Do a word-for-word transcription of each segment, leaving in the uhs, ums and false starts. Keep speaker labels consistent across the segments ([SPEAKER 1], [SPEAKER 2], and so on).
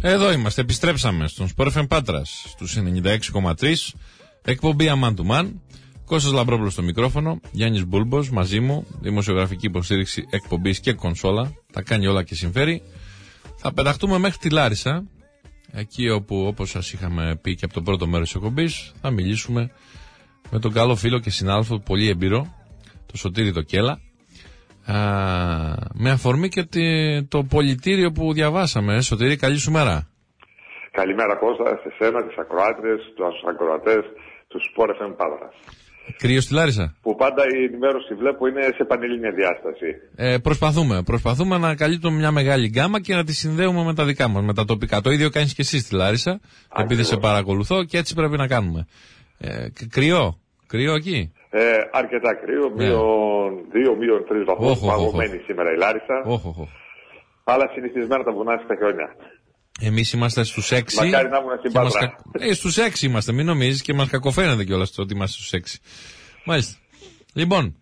[SPEAKER 1] Εδώ είμαστε, επιστρέψαμε στον Sport εφ εμ Πάτρας στους ενενήντα έξι κόμμα τρία, εκπομπή Αμάν του Μαν. Κώστας Λαμπρόπουλος στο μικρόφωνο, Γιάννης Μπούλμπος μαζί μου, δημοσιογραφική υποστήριξη εκπομπής και κονσόλα. Τα κάνει όλα και συμφέρει. Θα πεταχτούμε μέχρι τη Λάρισα, εκεί όπου, όπως σας είχαμε πει και από το πρώτο μέρος της εκπομπής, θα μιλήσουμε με τον καλό φίλο και συνάδελφο, πολύ εμπειρό, το Σωτήρη το Κέλα. Α, με αφορμή και το πολιτήριο που διαβάσαμε. Σωτήρη, καλή σου μέρα.
[SPEAKER 2] Καλημέρα Κώστα, σε σένα, τις ακροάτριες, τους ακροατές του Sport εφ εμ Πάτρας.
[SPEAKER 1] Κρύο στη Λάρισα.
[SPEAKER 2] Που πάντα η ενημέρωση βλέπω είναι σε πανελλήνια διάσταση.
[SPEAKER 1] Ε, προσπαθούμε, προσπαθούμε να καλύπτουμε μια μεγάλη γκάμα και να τη συνδέουμε με τα δικά μας, με τα τοπικά. Το ίδιο κάνεις και εσύ στη Λάρισα, επειδή σε παρακολουθώ και έτσι πρέπει να κάνουμε. Ε, κρυό, κρυό εκεί.
[SPEAKER 2] Ε, αρκετά κρύο, μείον δύο, μείον τρεις βαθμούς, παγωμένη σήμερα η Λάρισα.
[SPEAKER 1] Oh, oh, oh.
[SPEAKER 2] Αλλά συνηθισμένα τα βουνά στα χιόνια.
[SPEAKER 1] Εμείς είμαστε στους έξι.
[SPEAKER 2] Μακάρι να ήμουν στην Πάτρα.
[SPEAKER 1] Κα... Ε, στους έξι είμαστε, μην νομίζεις, και μας κακοφαίνεται κιόλας ότι είμαστε στους έξι. Μάλιστα. Λοιπόν,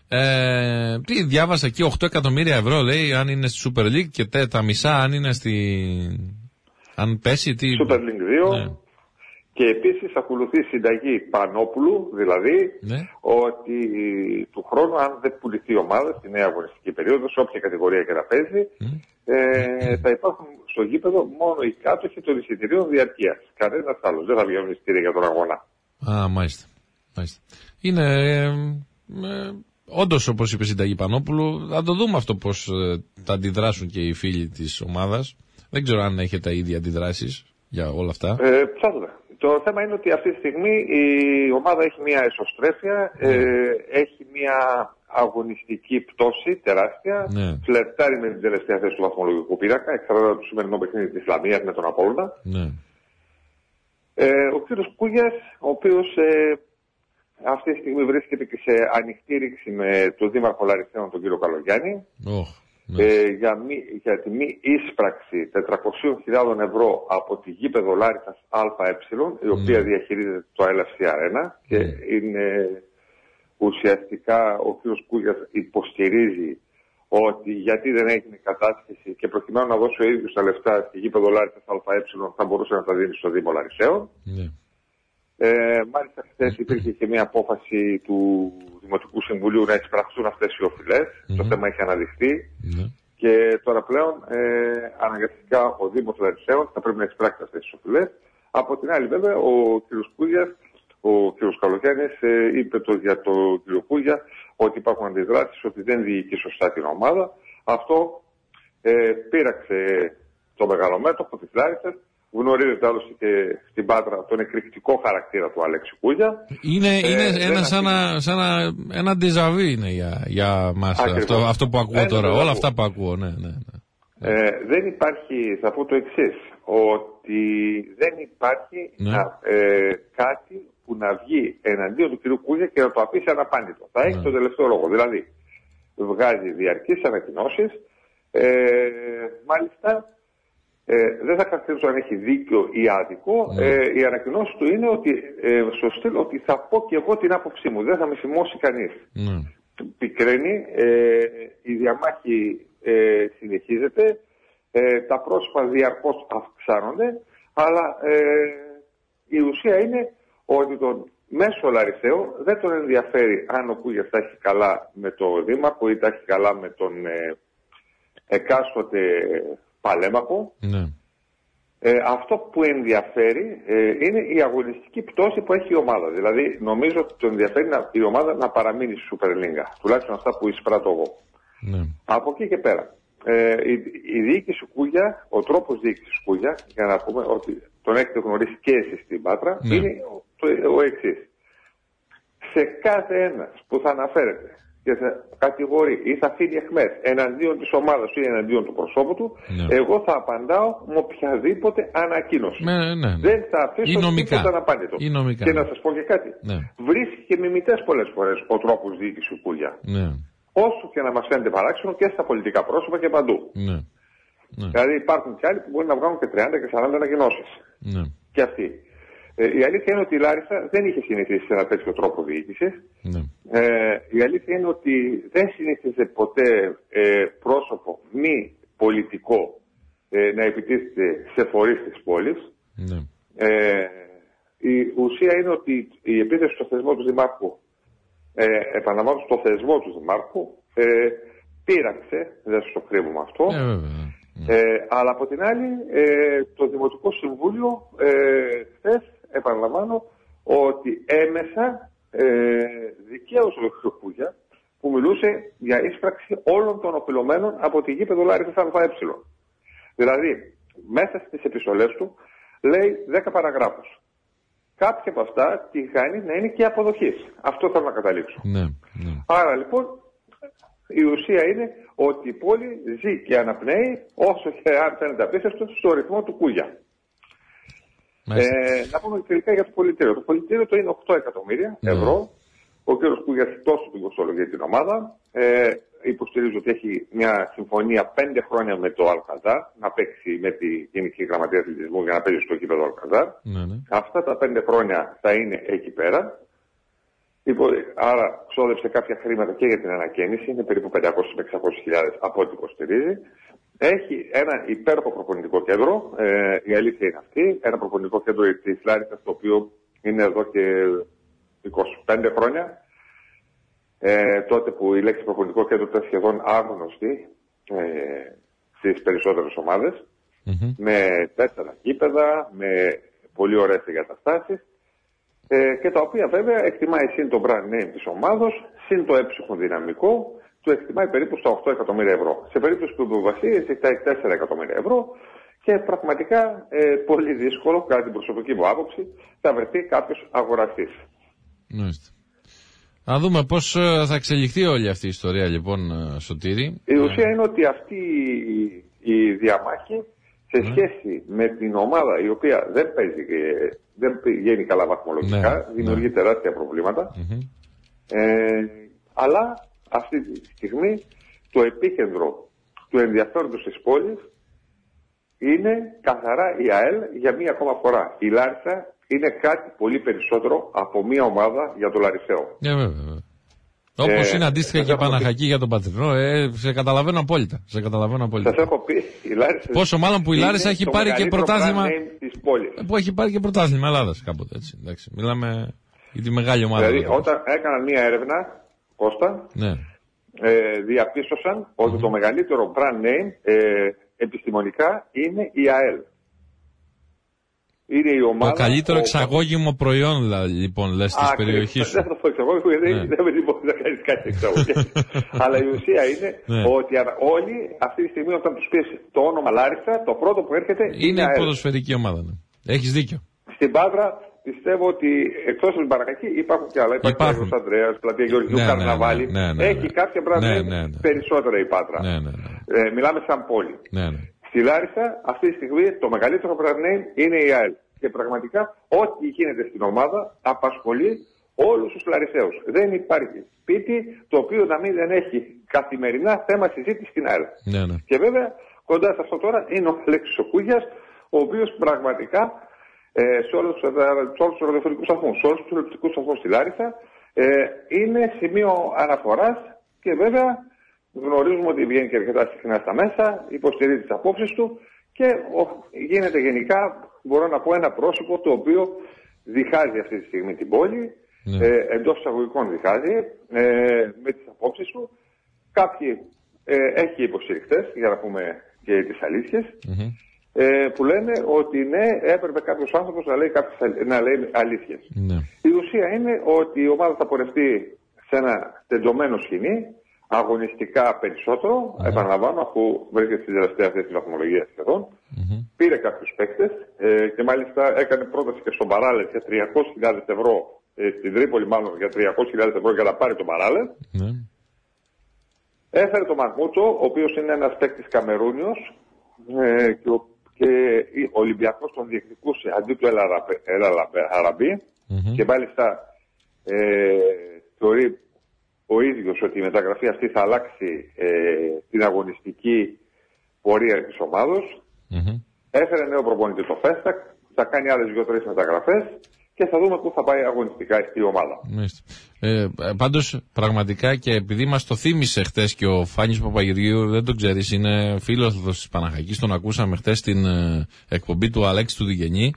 [SPEAKER 1] ε, τι διάβασα εκεί, οκτώ εκατομμύρια ευρώ λέει, αν είναι στη Super League και τε, τα μισά αν είναι στη... αν πέσει, τι...
[SPEAKER 2] Super League δύο. Ναι. Και επίσης ακολουθεί συνταγή Πανόπουλου, δηλαδή
[SPEAKER 1] ναι.
[SPEAKER 2] ότι του χρόνου αν δεν πουληθεί η ομάδα στη νέα αγωνιστική περίοδο, σε όποια κατηγορία και να παίζει, mm. ε, θα υπάρχουν στο γήπεδο μόνο οι κάτοχοι των εισιτηρίων διαρκείας. Κανένας άλλος δεν θα βγαίνουν εισιτήρια για τον αγώνα.
[SPEAKER 1] Α, μάλιστα. μάλιστα. Είναι ε, ε, όντως, όπως είπε η συνταγή Πανόπουλου, θα το δούμε αυτό πώς ε, θα αντιδράσουν και οι φίλοι της ομάδας. Δεν ξέρω αν έχετε ήδη αντιδράσεις για όλα αυτά.
[SPEAKER 2] Ε, ψάχνουμε. Το θέμα είναι ότι αυτή τη στιγμή η ομάδα έχει μια εσωστρέφεια, mm. ε, έχει μια αγωνιστική πτώση τεράστια,
[SPEAKER 1] mm.
[SPEAKER 2] φλερτάρει με την τελευταία θέση του βαθμολογικού πίνακα, εξαρτάται από το σημερινό παιχνίδι της Ισλαμίας με τον Απόλλωνα.
[SPEAKER 1] Mm.
[SPEAKER 2] Ε, ο κύριος Κούγιας, ο οποίος ε, αυτή τη στιγμή βρίσκεται και σε ανοιχτή ρήξη με τον Δήμαρχο Λαρισαίων, τον κύριο Καλογιάννη.
[SPEAKER 1] Oh.
[SPEAKER 2] Ε, για, μη, για τη μη ίσπραξη τετρακόσιες χιλιάδες ευρώ από τη γήπεδο Λάρισσας ΑΕ, η οποία mm. διαχειρίζεται το ελ εφ σι Arena mm. και είναι ουσιαστικά ο κ. Κούγιας υποστηρίζει ότι γιατί δεν έγινε κατάσχεση και προκειμένου να δώσει ο ίδιος τα λεφτά στη γήπεδο Λάρισσας ΑΕ θα μπορούσε να τα δίνει στο Δήμο Λαρισαίων. Mm. Ε, μάλιστα χθες υπήρχε και μια απόφαση του Δημοτικού Συμβουλίου να εισπραχθούν αυτές οι οφειλές. Mm-hmm. Το θέμα έχει αναδειχθεί mm-hmm. και τώρα πλέον ε, αναγκαστικά ο Δήμος Λαρισαίων θα πρέπει να εισπράξει αυτές τις οφειλές. Από την άλλη βέβαια ο κ. Κούγιας, ο κ. Καλογιάννης ε, είπε το, για τον κ. Κούγια ότι υπάρχουν αντιδράσεις, ότι δεν διοικεί σωστά την ομάδα. Αυτό ε, πείραξε το μεγαλομέτωπο της Λάρισσας. Γνωρίζετε άλλωστε και στην Πάτρα τον εκρηκτικό χαρακτήρα του Αλέξη Κούγια.
[SPEAKER 1] Είναι, ε, είναι ένα σαν, να, σαν να, ένα ντεζαβί είναι για, για μας αυτό, αυτό που ακούω τώρα, όλα αυτά που ακούω. Ναι, ναι, ναι.
[SPEAKER 2] Ε, δεν υπάρχει, θα πω το εξής, ότι δεν υπάρχει
[SPEAKER 1] ναι.
[SPEAKER 2] να, ε, κάτι που να βγει εναντίον του κ. Κούγια και να το αφήσει αναπάντητο. Θα έχει ναι. τον τελευταίο λόγο. Δηλαδή, βγάζει διαρκείς ανακοινώσεις, ε, μάλιστα. Ε, δεν θα καθίσω αν έχει δίκιο ή άδικο. Mm. Ε, η ανακοινώση του είναι ότι, ε, στο στυλ, ότι θα πω και εγώ την άποψή μου. Δεν θα με θυμώσει κανείς. Mm. Πικραίνει, ε, η διαμάχη ε, συνεχίζεται, ε, τα πρόσωπα διαρκώς αυξάνονται, αλλά ε, η ουσία είναι ότι τον μέσο Λαρισαίο δεν τον ενδιαφέρει αν ο Κούγιας τα έχει καλά με το Δήμαρχο ή τα έχει καλά με τον ε, εκάστοτε παλέμαχο.
[SPEAKER 1] Ναι.
[SPEAKER 2] Ε, αυτό που ενδιαφέρει ε, είναι η αγωνιστική πτώση που έχει η ομάδα. Δηλαδή νομίζω ότι τον ενδιαφέρει να, η ομάδα να παραμείνει στη Super League. Τουλάχιστον αυτά που εισπράττω εγώ.
[SPEAKER 1] Ναι.
[SPEAKER 2] Από εκεί και πέρα. Ε, η, η διοίκηση Κούγια, ο τρόπος διοίκησης Κούγια, για να πούμε ότι τον έχετε γνωρίσει και εσείς στην Πάτρα, ναι. είναι ο, ο εξής. Σε κάθε ένας που θα αναφέρεται και θα κατηγορεί ή θα αφήνει εχμές εναντίον της ομάδας ή εναντίον του προσώπου του, ναι. εγώ θα απαντάω με οποιαδήποτε ανακοίνωση.
[SPEAKER 1] Ναι, ναι, ναι.
[SPEAKER 2] Δεν θα αφήσω τίποτα αναπάντητο. Και να σας πω και κάτι.
[SPEAKER 1] Ναι.
[SPEAKER 2] Βρίσκει και μιμητές πολλές φορές ο τρόπος διοίκησης του Κούγια.
[SPEAKER 1] Ναι.
[SPEAKER 2] Όσο και να μας φαίνεται παράξενο και στα πολιτικά πρόσωπα και παντού.
[SPEAKER 1] Ναι. Ναι.
[SPEAKER 2] Δηλαδή υπάρχουν και άλλοι που μπορεί να βγάλουν και τριάντα και σαράντα ανακοινώσεις.
[SPEAKER 1] Ναι. Και
[SPEAKER 2] αυτοί. Ε, η αλήθεια είναι ότι η Λάρισα δεν είχε συνηθίσει σε ένα τέτοιο τρόπο διοίκησης.
[SPEAKER 1] Ναι.
[SPEAKER 2] Ε, η αλήθεια είναι ότι δεν συνήθιζε ποτέ ε, πρόσωπο μη πολιτικό ε, να επιτίθεται σε φορείς της πόλης.
[SPEAKER 1] Ναι.
[SPEAKER 2] Ε, η ουσία είναι ότι η επίθεση στο θεσμό του Δημάρχου, ε, επαναλαμβάνω στο θεσμό του Δημάρχου, ε, πείραξε, δεν σας το κρύβουμε αυτό,
[SPEAKER 1] ε, βέβαια.
[SPEAKER 2] Ε, αλλά από την άλλη ε, το Δημοτικό Συμβούλιο ε, χθες, επαναλαμβάνω, ότι έμεσα ε, δικαίωσε τον κύριο Κούγια που μιλούσε για ίσπραξη όλων των οφειλωμένων από τη γήπεδο Λάρισσας ΑΕ. Δηλαδή, μέσα στις επιστολές του λέει δέκα παραγράφους. Κάποια από αυτά τη χάνει να είναι και αποδοχής. Αυτό θέλω να καταλήξω.
[SPEAKER 1] Ναι, ναι.
[SPEAKER 2] Άρα λοιπόν, η ουσία είναι ότι η πόλη ζει και αναπνέει, όσο και αν φαίνεται απίστευτο, στο ρυθμό του Κούγια. Ε, να πούμε τελικά για το πολιτήριο. Το πολιτήριο το είναι οκτώ εκατομμύρια ευρώ. Mm. Ο κ. Κούγιας τόσο την κοστολογεί την ομάδα. Ε, υποστηρίζει ότι έχει μια συμφωνία πέντε χρόνια με το Αλκαζάρ να παίξει με τη Γενική Γραμματεία Αθλητισμού για να παίζει στο κήπεδο Αλκαζάρ. Mm. Αυτά τα πέντε χρόνια θα είναι εκεί πέρα. Άρα ξόδεψε κάποια χρήματα και για την ανακαίνιση, είναι περίπου πεντακόσιες με εξακόσιες χιλιάδες από ό,τι υποστηρίζει. Έχει ένα υπέροχο προπονητικό κέντρο, ε, η αλήθεια είναι αυτή, ένα προπονητικό κέντρο της Λάρισσας, το οποίο είναι εδώ και είκοσι πέντε χρόνια, ε, τότε που η λέξη προπονητικό κέντρο ήταν σχεδόν άγνωστη ε, στις περισσότερες ομάδες, mm-hmm. με τέσσερα γήπεδα, με πολύ ωραίες εγκαταστάσεις. Ε, και τα οποία βέβαια εκτιμάει συν το brand name της ομάδος, συν το έψυχο δυναμικό, του εκτιμάει περίπου στα οκτώ εκατομμύρια ευρώ. Σε περίπτωση του Μπουβασί ζητάει τέσσερα εκατομμύρια ευρώ και πραγματικά ε, πολύ δύσκολο, κατά την προσωπική μου άποψη, θα βρεθεί κάποιος αγοραστής.
[SPEAKER 1] Μάλιστα. Να δούμε πώς θα εξελιχθεί όλη αυτή η ιστορία λοιπόν, Σωτήρη.
[SPEAKER 2] Η ουσία είναι ότι αυτή η διαμάχη σε σχέση mm. με την ομάδα η οποία δεν παίζει και δεν πηγαίνει καλά βαθμολογικά, ναι, δημιουργεί ναι. τεράστια προβλήματα. Mm-hmm. Ε, αλλά αυτή τη στιγμή το επίκεντρο του ενδιαφέροντος της πόλης είναι καθαρά η ΑΕΛ για μία ακόμα φορά. Η Λάρισα είναι κάτι πολύ περισσότερο από μία ομάδα για το Λαρισαίο.
[SPEAKER 1] Yeah, βέβαια. Όπως ε, είναι αντίστοιχα και η Παναχαϊκή για τον Πατρινό, ε, σε καταλαβαίνω απόλυτα. Σε καταλαβαίνω απόλυτα.
[SPEAKER 2] Σας έχω πει, η Λάρισα.
[SPEAKER 1] Πόσο μάλλον που η Λάρισα έχει πάρει και πρωτάθλημα. Που έχει πάρει και πρωτάθλημα Ελλάδας κάποτε έτσι. Εντάξει, μιλάμε για τη μεγάλη ομάδα.
[SPEAKER 2] Δηλαδή, όταν έκαναν μία έρευνα, Κώστα,
[SPEAKER 1] ναι.
[SPEAKER 2] ε, διαπίστωσαν mm-hmm. ότι το μεγαλύτερο brand name ε, επιστημονικά είναι η ΑΕΛ. Είναι η ομάδα.
[SPEAKER 1] Το καλύτερο ο... εξαγώγημο προϊόν, λοιπόν, λες της περιοχής σου.
[SPEAKER 2] Δεν θα το πω εξαγώγημο, γιατί ναι. δεν με μπορεί να κάνεις κάτι εξαγωγή. Αλλά η ουσία είναι ναι. ότι όλοι αυτή τη στιγμή, όταν τους πεις το όνομα Λάρισα, το πρώτο που έρχεται είναι.
[SPEAKER 1] Είναι η ποδοσφαιρική ομάδα. Ναι. Έχεις δίκιο.
[SPEAKER 2] Στην Πάτρα πιστεύω ότι εκτός από την Παναχαϊκή υπάρχουν και άλλα. Υπάρχει ο Άγιος Ανδρέας, Πλατεία Γεωργίου, ναι, Καρναβάλι. Ναι, ναι, ναι, ναι. Έχει κάποια πράγματα ναι, ναι, ναι. περισσότερα η Πάτρα. Ναι, ναι, ναι. Ε, μιλάμε σαν πόλη.
[SPEAKER 1] Ναι, ναι.
[SPEAKER 2] Στη Λάρισα αυτή τη στιγμή το μεγαλύτερο brand name είναι η ΑΕΛ. Και πραγματικά ό,τι γίνεται στην ομάδα απασχολεί όλους τους Λαρισαίους. Δεν υπάρχει σπίτι το οποίο να μην δεν έχει καθημερινά θέμα συζήτηση στην ΑΕΛ.
[SPEAKER 1] Ναι, ναι.
[SPEAKER 2] Και βέβαια κοντά σε αυτό τώρα είναι ο Αλέξης ο Κούγιας, ο οποίος πραγματικά ε, σε όλους τους ραδιοφωνικούς σταθμούς, σε όλους τους τηλεοπτικούς σταθμούς στη Λάρισα ε, είναι σημείο αναφοράς και βέβαια γνωρίζουμε ότι βγαίνει και αρκετά συχνά στα μέσα, υποστηρίζει τις απόψεις του και ο, γίνεται γενικά, μπορώ να πω, ένα πρόσωπο το οποίο διχάζει αυτή τη στιγμή την πόλη, ναι. ε, εντός εισαγωγικών διχάζει, ε, με τις απόψεις του. Κάποιοι ε, έχει υποστηριχτές, για να πούμε και τις αλήθειες, mm-hmm. ε, που λένε ότι ναι, έπρεπε κάποιος άνθρωπος να λέει, κάποιες, να λέει αλήθειες. Ναι. Η ουσία είναι ότι η ομάδα θα πορευτεί σε ένα τεντωμένο σκηνή, αγωνιστικά περισσότερο, mm-hmm. επαναλαμβάνω, αφού βρίσκεται στη τελευταία θέση της βαθμολογίας σχεδόν, mm-hmm. πήρε κάποιους παίκτες ε, και μάλιστα έκανε πρόταση και στον Παράλε για τριακόσιες χιλιάδες ευρώ, ε, στην Τρίπολη μάλλον για τριακόσιες χιλιάδες ευρώ για να πάρει τον Παράλε. Mm-hmm. Έφερε τον Μαρμούτσο, ο οποίος είναι ένας παίκτης Καμερούνιος ε, και, ο, και ο Ολυμπιακός τον διεκδικούσε αντί του Ελαραμπή mm-hmm. και μάλιστα ε, θεωρεί ο ίδιος ότι η μεταγραφή αυτή θα αλλάξει ε, την αγωνιστική πορεία της ομάδος. Mm-hmm. Έφερε νέο προπονητή το Φέστακ, θα κάνει άλλες δύο-τρεις μεταγραφές και θα δούμε πού θα πάει αγωνιστικά η ομάδα.
[SPEAKER 1] Ε, πάντως, πραγματικά, και επειδή μας το θύμισε χτες και ο Φάνης Παπαγεωργίου, δεν τον ξέρεις, είναι φίλος της Παναχαϊκής, τον ακούσαμε χτες στην ε, εκπομπή του Αλέξη του Διγενή.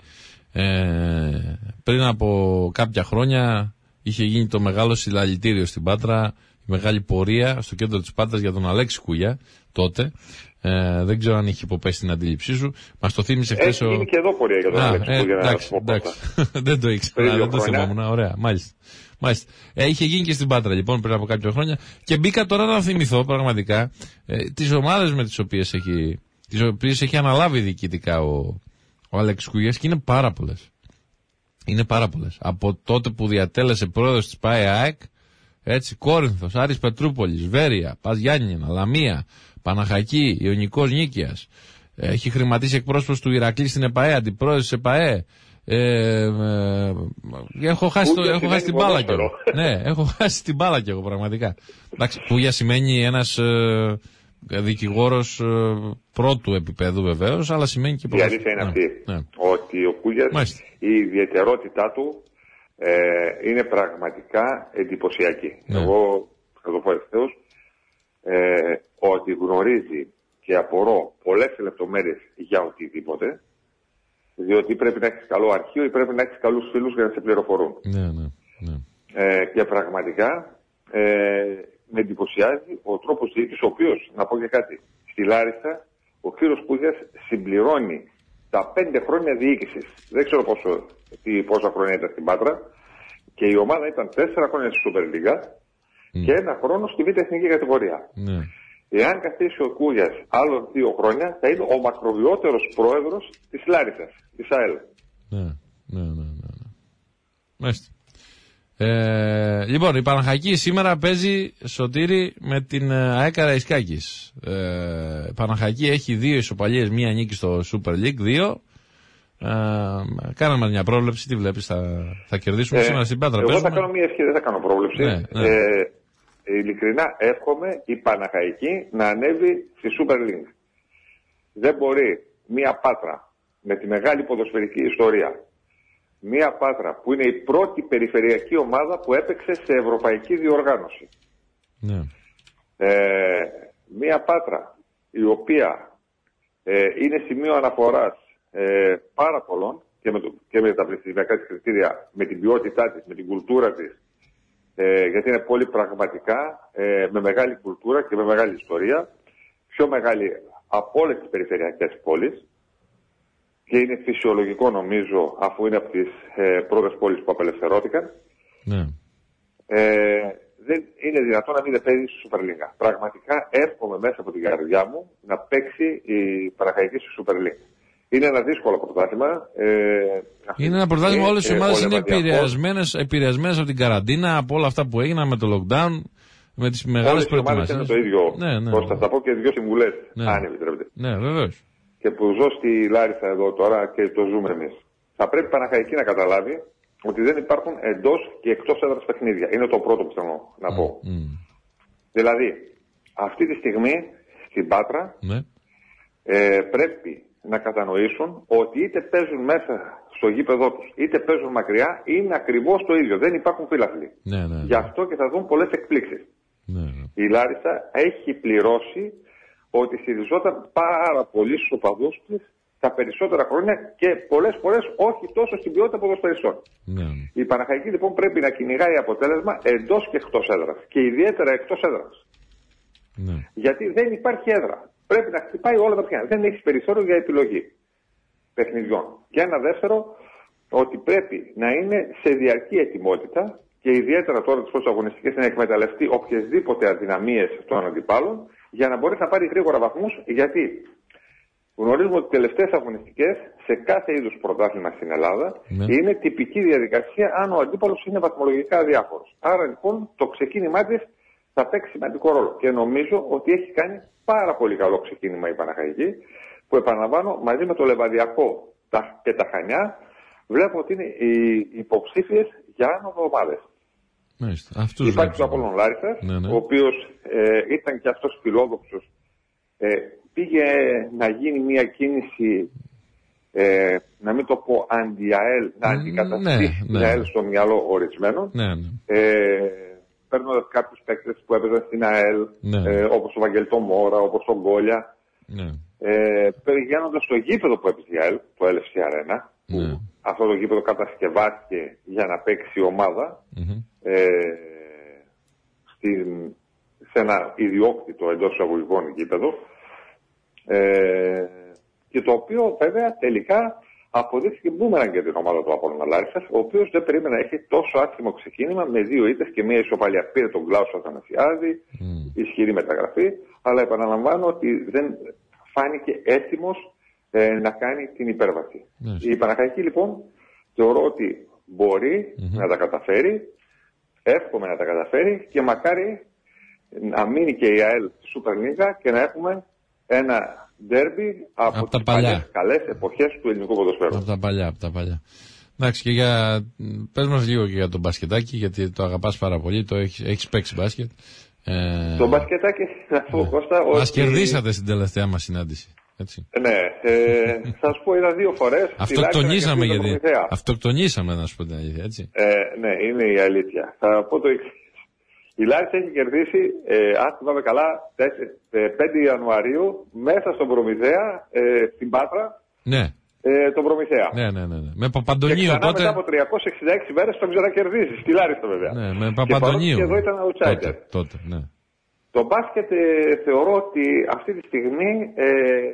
[SPEAKER 1] Ε, πριν από κάποια χρόνια είχε γίνει το μεγάλο συλλαλητήριο στην Πάτρα, η μεγάλη πορεία στο κέντρο της Πάτρας για τον Αλέξη Κούγια τότε. Ε, δεν ξέρω αν είχε υποπέσει την αντίληψή σου. Μας το θύμισε χθες.
[SPEAKER 2] Έχει γίνει και εδώ πορεία για τον Αλέξη Κούγια.
[SPEAKER 1] Εντάξει, εντάξει. Δεν το ήξερα, δεν το θυμόμουν. Ωραία, μάλιστα. Μάλιστα. Ε, είχε γίνει και στην Πάτρα λοιπόν πριν από κάποια χρόνια. Και μπήκα τώρα να θυμηθώ πραγματικά ε, τις ομάδες με τις οποίες έχει, τις οποίες έχει αναλάβει διοικητικά ο, ο Αλέξης Κούγιας, και είναι πάρα πολλές. Είναι πάρα πολλές. Από τότε που διατέλεσε πρόεδρος της ΠΑΕ ΑΕΚ, έτσι, Κόρινθος, Άρης Πετρούπολης, Βέρεια, Πας Γιάννηνα, Λαμία, Παναχαϊκή, Ιωνικός Νίκαιας. Έχει χρηματίσει εκπρόσωπος του Ηρακλή στην ΕΠΑΕ, αντιπρόεδρος της ΕΠΑΕ. Ε, ε, έχω χάσει, το, έχω χάσει την μπάλα κι εγώ. Ναι, έχω χάσει την μπάλα κι εγώ πραγματικά. Εντάξει, Κούγια σημαίνει ένας ε, δικηγόρος ε, πρώτου επίπεδου βεβαίως, αλλά σημαίνει και
[SPEAKER 2] η αλήθεια είναι ναι, αυτή, ναι. Ότι ο Κούγιας, Μάλιστα. η ιδιαιτερότητά του ε, είναι πραγματικά εντυπωσιακή. Ναι. Εγώ θα το πω ευθέως, ε, ότι γνωρίζει και απορώ πολλές λεπτομέρειες για οτιδήποτε, διότι πρέπει να έχεις καλό αρχείο ή πρέπει να έχεις καλούς φίλους για να σε πληροφορούν.
[SPEAKER 1] Ναι, ναι, ναι.
[SPEAKER 2] Ε, και πραγματικά ε, με εντυπωσιάζει ο τρόπος διοίκησης, ο οποίος, να πω και κάτι, στη Λάρισα ο κύριος Κούγιας συμπληρώνει τα πέντε χρόνια διοίκησης. Δεν ξέρω πόσο, τι, πόσα χρόνια ήταν στην Πάτρα, και η ομάδα ήταν τέσσερα χρόνια στη Σούπερ Λίγκα mm. και ένα χρόνο στη Β' Εθνική κατηγορία. Ναι. Εάν καθίσει ο Κούγιας άλλων δύο χρόνια, θα είναι ο μακροβιότερος πρόεδρος της Λάρισσας, της ΑΕΛ.
[SPEAKER 1] Ναι, ναι, ναι, ναι. Μάλιστα. Ε, λοιπόν, η Παναχαϊκή σήμερα παίζει, Σωτήρη, με την ΑΕΚ Καραϊσκάκης. Ε, η Παναχαϊκή έχει δύο ισοπαλίες, μία νίκη στο Super League, δύο. Ε, κάναμε μια πρόβλεψη, τι βλέπεις, θα, θα κερδίσουμε ε, σήμερα στην Πάτρα.
[SPEAKER 2] Εγώ
[SPEAKER 1] παίζουμε.
[SPEAKER 2] θα κάνω μια ευχή, δεν θα κάνω πρόβλεψη. Ναι, ναι. Ε, ειλικρινά εύχομαι η Παναχαϊκή να ανέβει στη Super League. Δεν μπορεί μια Πάτρα με τη μεγάλη ποδοσφαιρική ιστορία, μια Πάτρα που είναι η πρώτη περιφερειακή ομάδα που έπαιξε σε ευρωπαϊκή διοργάνωση, ναι. ε, μια Πάτρα η οποία ε, είναι σημείο αναφοράς ε, πάρα πολλών και με, το, και με τα πληθυσμιακά της κριτήρια, με την ποιότητά της, με την κουλτούρα της, ε, γιατί είναι πόλη πραγματικά ε, με μεγάλη κουλτούρα και με μεγάλη ιστορία, πιο μεγάλη από όλες τις περιφερειακές πόλεις, και είναι φυσιολογικό νομίζω, αφού είναι από τις ε, πρώτες πόλεις που απελευθερώθηκαν. Ναι. Ε, δεν είναι δυνατόν να μην παίζει στη Super League. Πραγματικά εύχομαι μέσα από την καρδιά μου να παίξει η Παναχαϊκή στη Super League. Είναι ένα δύσκολο πρωτάθλημα. Ε,
[SPEAKER 1] είναι ένα πρωτάθλημα, όλες οι ομάδες είναι επηρεασμένες, επηρεασμένες από την καραντίνα, από όλα αυτά που έγιναν με το lockdown, με τις μεγάλες προετοιμασίες.
[SPEAKER 2] Όλες οι ομάδες είναι το ίδιο.
[SPEAKER 1] Ναι, ναι,
[SPEAKER 2] Πώς θα τα πω και δύο συμβουλές,
[SPEAKER 1] ναι.
[SPEAKER 2] αν επιτρέπετε.
[SPEAKER 1] Ναι, βεβαίως.
[SPEAKER 2] Και που ζω στη Λάρισα εδώ τώρα και το ζούμε εμείς. Θα πρέπει η Παναχαϊκή να καταλάβει ότι δεν υπάρχουν εντός και εκτός έδρας παιχνίδια. Είναι το πρώτο που θέλω να πω. Mm, mm. Δηλαδή, αυτή τη στιγμή στην Πάτρα mm. ε, πρέπει να κατανοήσουν ότι είτε παίζουν μέσα στο γήπεδό τους, είτε παίζουν μακριά, είναι ακριβώς το ίδιο. Δεν υπάρχουν φύλαθλοι. Mm, mm. Γι' αυτό και θα δουν πολλές εκπλήξεις. Mm, mm. Η Λάρισα έχει πληρώσει ότι στηριζόταν πάρα πολύ στους οπαδούς της τα περισσότερα χρόνια και πολλές φορές όχι τόσο στην ποιότητα ποδοσφαιριστών. Ναι. Η Παναχαϊκή λοιπόν πρέπει να κυνηγάει αποτέλεσμα εντός και εκτός έδρας, και ιδιαίτερα εκτός έδρας. Ναι. Γιατί δεν υπάρχει έδρα. Πρέπει να χτυπάει όλα τα παιχνίδια. Δεν έχει περιθώριο για επιλογή παιχνιδιών. Και ένα δεύτερο, ότι πρέπει να είναι σε διαρκή ετοιμότητα, και ιδιαίτερα τώρα τις πρώτες αγωνιστικές να εκμεταλλευτεί οποιασδήποτε αδυναμίες των αντιπάλων, για να μπορέσει να πάρει γρήγορα βαθμούς, γιατί γνωρίζουμε ότι οι τελευταίες αγωνιστικές σε κάθε είδους πρωτάθλημα στην Ελλάδα ναι. είναι τυπική διαδικασία αν ο αντίπαλος είναι βαθμολογικά αδιάφορος. Άρα λοιπόν το ξεκίνημά της θα παίξει σημαντικό ρόλο. Και νομίζω ότι έχει κάνει πάρα πολύ καλό ξεκίνημα η Παναχαϊκή, που επαναλαμβάνω μαζί με το Λεβαδιακό και τα Χανιά βλέπω ότι είναι οι υποψήφιες για άνοδο ομάδες. Υπάρχει ο Απόλλων Λάρισσας, ναι, ναι. ο οποίος ε, ήταν και αυτός φιλόδοξος. Ε, πήγε να γίνει μια κίνηση ε, να μην το πω αντι-ΑΕΛ, να αντικαταστήσει
[SPEAKER 1] ναι,
[SPEAKER 2] την ΑΕΛ στο μυαλό ορισμένων.
[SPEAKER 1] Ναι, ναι.
[SPEAKER 2] Ε, παίρνοντας κάποιους παίκτες που έπαιζαν στην ΑΕΛ,
[SPEAKER 1] Ναι.
[SPEAKER 2] ε, όπως ο Βαγγελτό Μόρα, όπως ο Γκόλια,
[SPEAKER 1] Ναι.
[SPEAKER 2] ε, πηγαίνοντας στο γήπεδο που έπαιζε η ΑΕΛ, το Ελ Εφ Σι Arena, που
[SPEAKER 1] Ναι.
[SPEAKER 2] αυτό το γήπεδο κατασκευάστηκε για να παίξει η ομάδα,
[SPEAKER 1] Mm-hmm.
[SPEAKER 2] ε, στην, σε ένα ιδιόκτητο εντός εισαγωγικών γήπεδο, ε, και το οποίο βέβαια τελικά αποδείχθηκε μπούμεραν για την ομάδα του Απόλλωνα Λάρισσας, ο οποίος δεν περίμενε να έχει τόσο άσχημο ξεκίνημα με δύο ήττες και μία ισοπαλία. Πήρε τον Κλάουσο Αθανασιάδη, mm. ισχυρή μεταγραφή, αλλά επαναλαμβάνω ότι δεν φάνηκε έτοιμος ε, να κάνει την υπέρβαση. Mm. Η Παναχαϊκή λοιπόν θεωρώ ότι μπορεί mm-hmm. να τα καταφέρει, εύχομαι να τα καταφέρει και μακάρι να μείνει και η ΑΕΛ στη Σούπερ Λίγκα και να έχουμε ένα ντέρμπι από, από τις παλιές καλές εποχές του ελληνικού ποδοσφαίρου.
[SPEAKER 1] Από τα παλιά, από τα παλιά. Εντάξει, και για... πες μας λίγο και για τον μπασκετάκι, γιατί το αγαπάς πάρα πολύ, το έχεις, έχεις παίξει μπάσκετ. Ε...
[SPEAKER 2] Το μπασκετάκι, να πω Κώστα, ότι...
[SPEAKER 1] Μας κερδίσατε στην τελευταία μας συνάντηση. Έτσι.
[SPEAKER 2] Ναι, ε, θα σου πω, είδα δύο φορές.
[SPEAKER 1] Αυτοκτονήσαμε, γιατί... Αυτοκτονήσαμε, να σου πω την αλήθεια, έτσι.
[SPEAKER 2] Ε, ναι, είναι η αλήθεια. Θα πω το εξής. Η Λάρισα έχει κερδίσει, ε, αν θυμάμαι καλά, πέντε Ιανουαρίου μέσα στον Προμηθέα, ε, στην Πάτρα,
[SPEAKER 1] ναι.
[SPEAKER 2] ε, τον Προμηθέα.
[SPEAKER 1] Ναι, ναι, ναι, ναι. Με Παπαντονίου
[SPEAKER 2] και ξανά
[SPEAKER 1] τότε.
[SPEAKER 2] Μετά από τριακόσιες εξήντα έξι μέρες τον ξανακερδίσει, στη Λάρισα βέβαια.
[SPEAKER 1] Ναι, με Παπαντονίου.
[SPEAKER 2] Και εδώ ήταν outsider.
[SPEAKER 1] Τότε, τότε, ναι.
[SPEAKER 2] Το μπάσκετ ε, θεωρώ ότι αυτή τη στιγμή ε,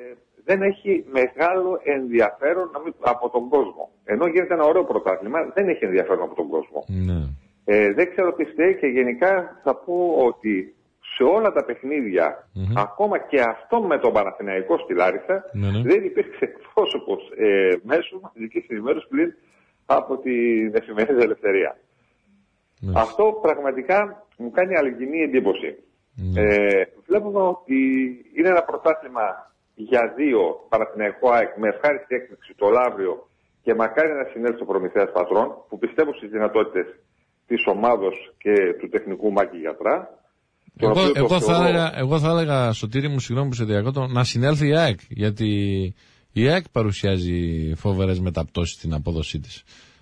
[SPEAKER 2] δεν έχει μεγάλο ενδιαφέρον από τον κόσμο. Ενώ γίνεται ένα ωραίο πρωτάθλημα, δεν έχει ενδιαφέρον από τον κόσμο.
[SPEAKER 1] Ναι.
[SPEAKER 2] Ε, δεν ξέρω τι φταίει και γενικά θα πω ότι σε όλα τα παιχνίδια, mm-hmm. ακόμα και αυτό με τον Παναθηναϊκό στη Λάρισα, mm-hmm. δεν υπήρξε πρόσωπος ε, μέσω μαζικής ενημέρωσης πλην από την εφημερίδα Ελευθερία. Mm-hmm. Αυτό πραγματικά μου κάνει αλγινή εντύπωση. Mm-hmm. Ε, βλέπουμε ότι είναι ένα πρωτάθλημα για δύο, Παναθηναϊκό ΑΕΚ, με ευχάριστη έκπληξη το Λαύριο και μακάρι να συνέλθει ο Προμηθέας Πατρών, που πιστεύω στις δυνατότητες της ομάδος και του τεχνικού Μάκη Γιατρά.
[SPEAKER 1] Εγώ, εγώ, θα έλεγα, εγώ θα έλεγα, Σωτήρη μου, συγγνώμη που σε διακόπτω, να συνέλθει η ΑΕΚ. Γιατί η ΑΕΚ παρουσιάζει φοβερές μεταπτώσεις στην απόδοσή της.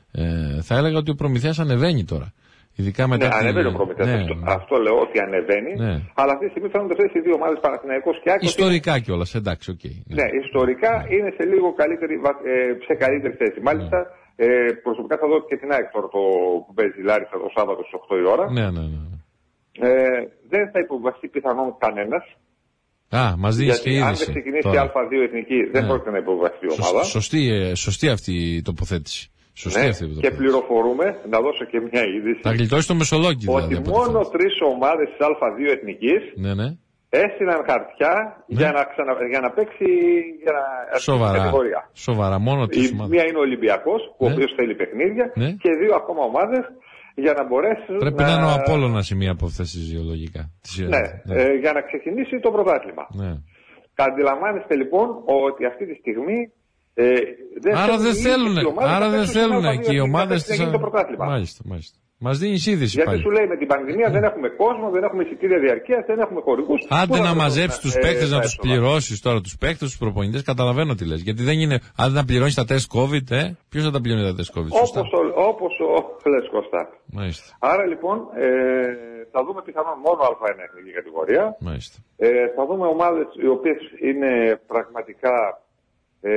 [SPEAKER 1] Ε, θα έλεγα ότι ο Προμηθέας ανεβαίνει τώρα. Ειδικά μετά.
[SPEAKER 2] Ναι,
[SPEAKER 1] τη...
[SPEAKER 2] ανεβαίνει ο Προμηθέας. Ναι, αυτό, ναι. αυτό λέω ότι ανεβαίνει. Ναι. Αλλά αυτή τη στιγμή φαίνονται αυτές οι δύο ομάδες, Παναθηναϊκός και ΑΕΚ.
[SPEAKER 1] Ιστορικά
[SPEAKER 2] ότι...
[SPEAKER 1] κιόλας, εντάξει, οκ. Okay,
[SPEAKER 2] ναι. ναι, ιστορικά ναι. είναι σε λίγο καλύτερη, ε, σε καλύτερη θέση. Μάλιστα. Ναι. Ε, προσωπικά θα δω και την ΑΕΚ τώρα το που παίζει η Λάρισα το Σάββατο στις οκτώ η ώρα.
[SPEAKER 1] Ναι, ναι, ναι.
[SPEAKER 2] Ε, δεν θα υποβαστεί πιθανόν κανένας.
[SPEAKER 1] Α, μας δίνεις και είδηση.
[SPEAKER 2] Αν δεν ξεκινήσει η Α δύο εθνική, δεν ναι. πρόκειται να υποβαστεί η ομάδα.
[SPEAKER 1] Σωστή, σωστή αυτή η τοποθέτηση. Σωστή
[SPEAKER 2] ναι.
[SPEAKER 1] αυτή η
[SPEAKER 2] και πληροφορούμε, να δώσω και μια είδηση.
[SPEAKER 1] Θα γλιτώσει το Μεσολόγγι,
[SPEAKER 2] δηλαδή. Ότι μόνο τρεις ομάδες της Α δύο εθνικής
[SPEAKER 1] ναι, ναι.
[SPEAKER 2] έστειλαν χαρτιά ναι. για, να ξανα, για να παίξει για να
[SPEAKER 1] Σοβαρά.
[SPEAKER 2] κατηγορία.
[SPEAKER 1] Σοβαρά, μόνο τρεις
[SPEAKER 2] ομάδες. Μία είναι ο Ολυμπιακός, ναι. ο οποίος θέλει παιχνίδια, ναι. και δύο ακόμα ομάδες για να μπορέσει.
[SPEAKER 1] Πρέπει να, να είναι ο Απόλλωνας η μία από αυτές τις γεωλογικά.
[SPEAKER 2] Ναι, ναι. Ε, για να ξεκινήσει το πρωτάθλημα.
[SPEAKER 1] Ναι.
[SPEAKER 2] Αντιλαμβάνεστε λοιπόν ότι αυτή τη στιγμή. Ε, δεν
[SPEAKER 1] άρα δεν θέλουν, άρα δεν θέλουν και οι ομάδες
[SPEAKER 2] της.
[SPEAKER 1] Μάλιστα, μάλιστα. Μας δίνει είδηση.
[SPEAKER 2] Γιατί
[SPEAKER 1] πάλι.
[SPEAKER 2] σου λέει με την πανδημία δεν έχουμε κόσμο, δεν έχουμε εισιτήρια διαρκείας, δεν έχουμε χορηγούς.
[SPEAKER 1] Άντε να μαζέψεις τους παίκτες, να τους πληρώσεις τώρα τους παίκτες, τους προπονητές. Καταλαβαίνω τι λες. Γιατί δεν είναι. Αν δεν πληρώνεις τα τεστ COVID, ε, ποιος θα τα πληρώνει τα τεστ COVID.
[SPEAKER 2] Όπως ο λες Κώστα.
[SPEAKER 1] Μάλιστα.
[SPEAKER 2] Άρα λοιπόν ε, θα δούμε πιθανόν μόνο Α ένα εθνική κατηγορία.
[SPEAKER 1] Μάλιστα.
[SPEAKER 2] Ε, θα δούμε ομάδες οι οποίες είναι πραγματικά. Ε,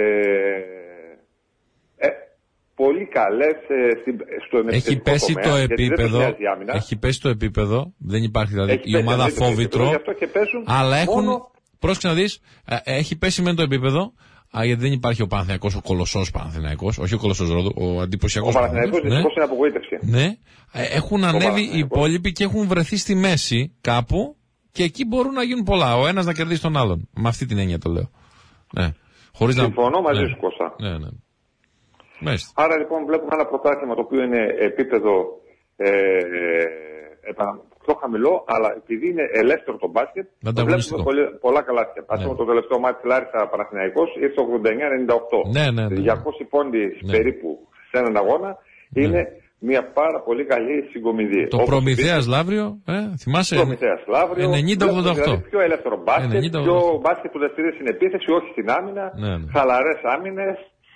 [SPEAKER 2] ε, πολύ καλές ε, στον
[SPEAKER 1] έχει πέσει
[SPEAKER 2] τομέα,
[SPEAKER 1] το επίπεδο, έχει πέσει το επίπεδο, δεν υπάρχει δηλαδή έχει η πέσει, ομάδα φόβητρο, αλλά έχουν, μόνο... πρόσεξε να δεις, ε, έχει πέσει με το επίπεδο, α, γιατί δεν υπάρχει ο Παναθηναϊκός, ο κολοσσός Παναθηναϊκός, όχι ο κολοσσός Ρόδου, ο εντυπωσιακός
[SPEAKER 2] Παναθηναϊκός. Ο Παναθηναϊκός είναι απογοήτευση.
[SPEAKER 1] Ναι, ε, έχουν ανέβει οι υπόλοιποι και έχουν βρεθεί στη μέση κάπου και εκεί μπορούν να γίνουν πολλά, ο ένας να κερδίσει τον άλλον, με αυτή την έννοια το λέω. Ναι. Χωρίς
[SPEAKER 2] Συμφωνώ
[SPEAKER 1] να...
[SPEAKER 2] μαζί
[SPEAKER 1] ναι.
[SPEAKER 2] σου Κώστα.
[SPEAKER 1] Ναι, ναι. Μάλιστα.
[SPEAKER 2] Άρα λοιπόν βλέπουμε ένα πρωτάθλημα το οποίο είναι επίπεδο ε, ε, πιο χαμηλό, αλλά επειδή είναι ελεύθερο το μπάσκετ, το βλέπουμε πολύ, πολλά καλά. Ας πούμε ναι. το τελευταίο μάτι Λάρισα Παναθηναϊκός ήρθε ογδόντα εννιά ενενήντα οκτώ.
[SPEAKER 1] Ναι, ναι, ναι.
[SPEAKER 2] διακόσιοι πόντοι ναι. περίπου σε έναν αγώνα ναι. είναι μια πάρα πολύ καλή συγκομιδή.
[SPEAKER 1] Το Προμηθέας Λαύριο, ε, θυμάσαι.
[SPEAKER 2] Προμηθέας Λαύριο.
[SPEAKER 1] ενενήντα ογδόντα οκτώ.
[SPEAKER 2] Δηλαδή πιο ελεύθερο μπάσκετ, ενενήντα, πιο μπάσκετ που δραστηριοποιείται στην επίθεση, όχι στην άμυνα.
[SPEAKER 1] Ναι, ναι.
[SPEAKER 2] Χαλαρές άμυνες.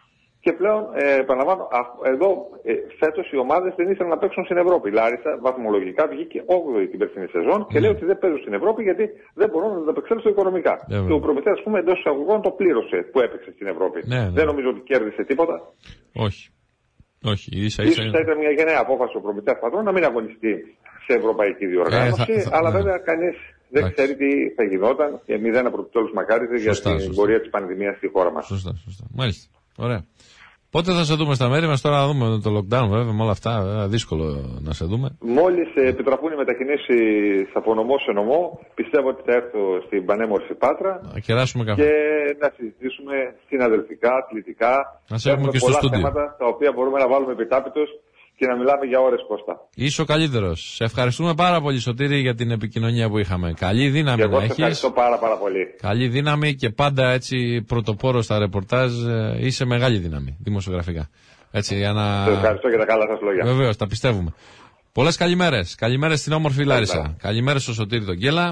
[SPEAKER 2] Και πλέον, ε, επαναλαμβάνω, εδώ ε, φέτος οι ομάδες δεν ήθελαν να παίξουν στην Ευρώπη. Η Λάρισα βαθμολογικά βγήκε όγδοη την περσινή σεζόν και
[SPEAKER 1] mm.
[SPEAKER 2] λέει ότι δεν παίζουν στην Ευρώπη γιατί δεν μπορούν να ανταπεξέλθουν οικονομικά. Yeah, και ο Προμηθέας, ας πούμε, εντός εισαγωγών το πλήρωσε που έπαιξε στην Ευρώπη. Yeah, yeah. Δεν νομίζω ότι κέρδισε τίποτα.
[SPEAKER 1] Όχι. Όχι. Ίσα, ίσα,
[SPEAKER 2] ίσως θα ήταν μια γενναία απόφαση ο Προμηθέας πατρών να μην αγωνιστεί σε ευρωπαϊκή διοργάνωση, ε, θα, θα, αλλά ναι. βέβαια κανείς δεν Άξι. ξέρει τι θα γινόταν και μηδέν από επιτέλους μακάριζε για την σωστά. πορεία της πανδημίας στη χώρα μας.
[SPEAKER 1] Σωστά, σωστά. Μάλιστα. Ωραία. Πότε θα σε δούμε στα μέρη μας, τώρα να δούμε το lockdown βέβαια, με όλα αυτά, βέβαια, δύσκολο να σε δούμε.
[SPEAKER 2] Μόλις ε, επιτραπούν οι μετακινήσεις από νομό σε νομό, πιστεύω ότι θα έρθω στην πανέμορφη Πάτρα
[SPEAKER 1] να κεράσουμε καφέ.
[SPEAKER 2] Και να συζητήσουμε συναδελφικά, αθλητικά.
[SPEAKER 1] Να σε έχουμε και στο στούντιο.
[SPEAKER 2] Πολλά θέματα τα οποία μπορούμε να βάλουμε επιτάπητος και να μιλάμε για ώρες, Κώστα.
[SPEAKER 1] Είσαι ο καλύτερος. Σε ευχαριστούμε πάρα πολύ, Σωτήρη, για την επικοινωνία που είχαμε. Καλή δύναμη
[SPEAKER 2] και
[SPEAKER 1] να
[SPEAKER 2] εγώ
[SPEAKER 1] έχεις.
[SPEAKER 2] Ευχαριστώ πάρα πάρα πολύ.
[SPEAKER 1] Καλή δύναμη και πάντα έτσι πρωτοπόρο στα ρεπορτάζ. Είσαι μεγάλη δύναμη δημοσιογραφικά. Έτσι, για να...
[SPEAKER 2] Σε ευχαριστώ για τα καλά σας λόγια.
[SPEAKER 1] Βεβαίως, τα πιστεύουμε. Πολλές καλημέρες. Καλημέρες στην όμορφη Λάρισα. Καλημέρες στο Σωτήρη τον Γκέλα.